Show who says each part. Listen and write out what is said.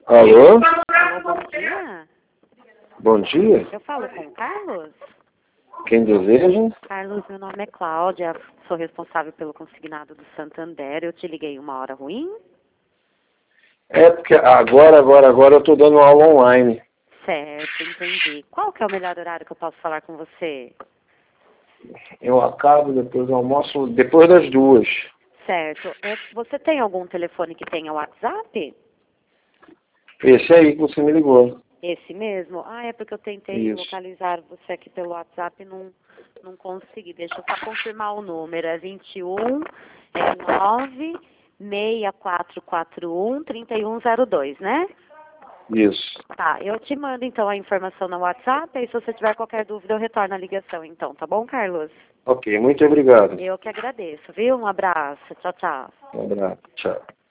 Speaker 1: Alô?
Speaker 2: Alô, bom dia.
Speaker 1: Bom dia.
Speaker 2: Eu falo com o Carlos?
Speaker 1: Quem deseja?
Speaker 2: Carlos, meu nome é Cláudia, sou responsável pelo consignado do Santander. Eu te liguei uma hora ruim?
Speaker 1: É porque agora eu tô dando aula online.
Speaker 2: Certo, entendi. Qual que é o melhor horário que eu posso falar com você?
Speaker 1: Eu acabo depois do almoço, depois das 2.
Speaker 2: Certo. Você tem algum telefone que tenha WhatsApp?
Speaker 1: Esse aí que você me ligou.
Speaker 2: Esse mesmo? Ah, é porque eu tentei
Speaker 1: Isso.
Speaker 2: localizar você aqui pelo WhatsApp e não consegui. Deixa eu só confirmar o número. É 21 9 6441 3102, né?
Speaker 1: Isso.
Speaker 2: Tá, eu te mando então a informação no WhatsApp e se você tiver qualquer dúvida eu retorno a ligação então, tá bom, Carlos?
Speaker 1: Ok, muito obrigado.
Speaker 2: Eu que agradeço, viu? Um abraço. Tchau, tchau.
Speaker 1: Um abraço. Tchau.